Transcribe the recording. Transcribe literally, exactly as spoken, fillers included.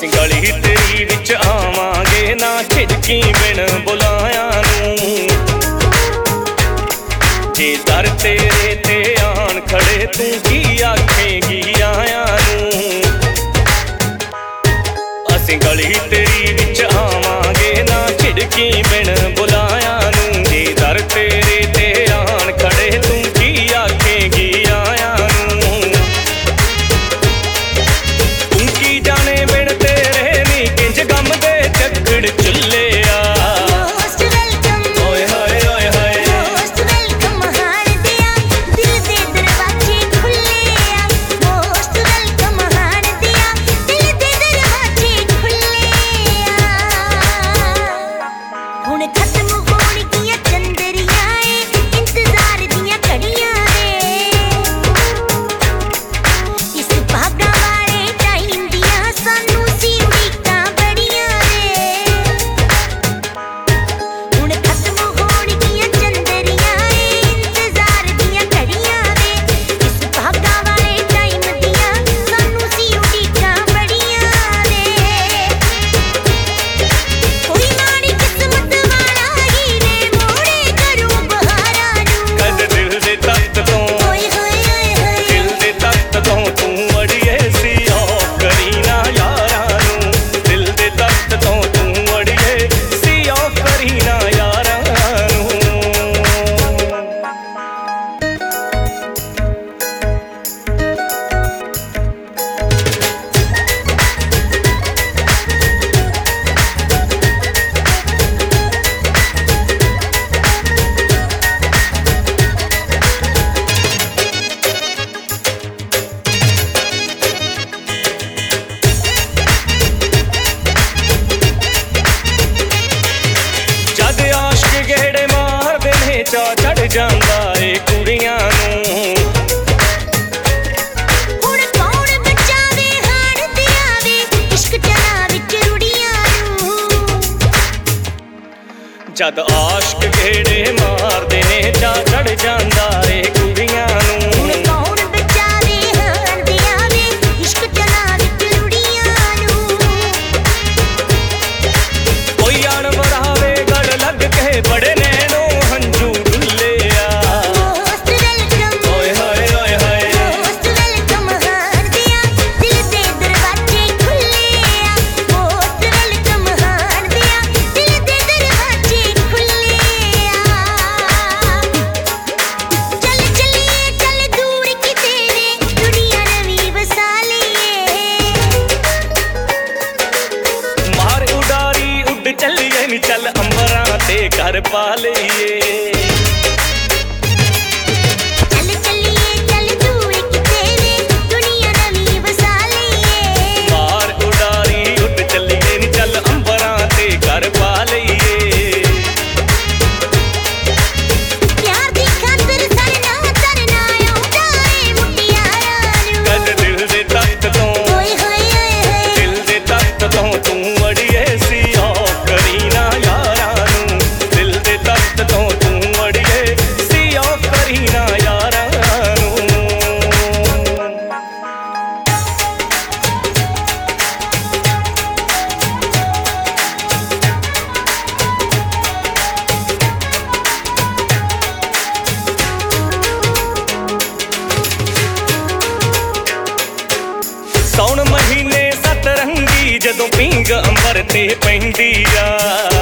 ਅਸੀਂ ਗਲੀ ਤੇਰੀ ਵਿੱਚ ਆਵਾਂਗੇ ਨਾ ਝਿਜਕੀ ਬਿਨ ਬੁਲਾਇਆ ਨੂੰ ਜੇ ਦਰ ਤੇਰੇ ਤੇ ਆਣ ਖੜੇ ਤੂੰ ਕੀ ਆਖੇਂਗੀ ਆਇਆ ਨੂੰ ਅਸੀਂ ਗਲੀ ਤੇਰੀ ਵਿੱਚ ਆਵਾਂਗੇ ਨਾ ਝਿਜਕੀ ਬਿਨ ਬੁਲਾਇਆ ਨੂੰ ਜੇ ਦਰ ਤੇਰੇ ਤੇ ਆਣ ਖੜੇ ਤੂੰ ਕੀ ਆਖੇਂਗੀ ਆਇਆ ਨੂੰ ਤੂੰ ਕੀ ਜਾਣੇ ਬਿਨ ਤੇਰੇ ਨੀ ਕਿੰਜ ਗਮ ਦੇ ਝੱਗੜ ਚੁੱਲਿਆ ਚਾ ਚੜ ਜਾਂਦਾ ਏ ਕੁੜੀਆਂ ਨੂੰ ਹੁਣ ਕੌਣ ਬਚਾਵੇ ਹਾਣ ਤੇ ਆਵੇ ਇਸ਼ਕ ਜਨਾ ਵਿੱਚ ਰੁੜੀਆਂ ਨੂੰ ਜਦ ਆਸ਼ਕ ਘੇੜੇ ਮਾਰਦੇ ਨੇ ਚਾ ਚੜ ਜਾਂਦਾ ਏ ਕੁੜੀਆਂ ਨੂੰ ਹੁਣ ਕੌਣ ਬਚਾਵੇ ਹਾਣ ਤੇ ਆਵੇ ਇਸ਼ਕ ਜਨਾ ਵਿੱਚ ਰੁੜੀਆਂ ਨੂੰ ਕੋਈ ਅਣ ਵਰਾਵੇ ਗੜ ਲੱਗ ਕੇ ਬੜੇ ਨੇ ਚੱਲੀਏ ਨੀ ਚੱਲ ਅੰਬਰਾਂ ਤੇ ਘਰ ਪਾ ਲਈਏ ਚੱਲ ਚੱਲੀਏ ਚੱਲ ਦੂਰ ਕਿਤੇ ਵੇ ਦੁਨੀਆ ਨਵੀਂ ਵਸਾ ਲਈਏ ਮਾਰ ਉਡਾਰੀ ਉੱਡ ਚੱਲੀਏ ਨੀ ਚੱਲ ਅੰਬਰਾਂ ਤੇ ਘਰ ਪਾ ਲਈਏ ਪਿਆਰ ਦੀ ਖਾਤਰ ਸਰਨਾ ਤਰਨਾ ਆਉਂਦਾ ਏ ਮੁਟਿਆਰਾਂ ਨੂੰ ਕਦ ਦਿਲ ਦੇ ਤਖਤ ਤੋਂ ਓਏ ਹੋਏ ਹੋਏ ਦਿਲ ਦੇ ਤਖਤ ਤੋਂ ਤੂੰ ਅੜੀਏ ਸੀ ਕਰੀਨਾ ਯਾਰਾਂ ਨੂੰ ਦਿਲ ਦੇ ਤਖਤ ਤੋਂ ਤੂੰ ਅੜੀਏ ਸੀ ਓ ਕਰੀਨਾ ਯਾਰਾਂ ਨੂੰ ਸੌਣ ਮਹੀਨੇ ਸਤਰੰਗੀ ਜਦੋਂ ਪੀਂਗ ਅੰਬਰ ਤੇ ਪੈਂਦੀ ਆ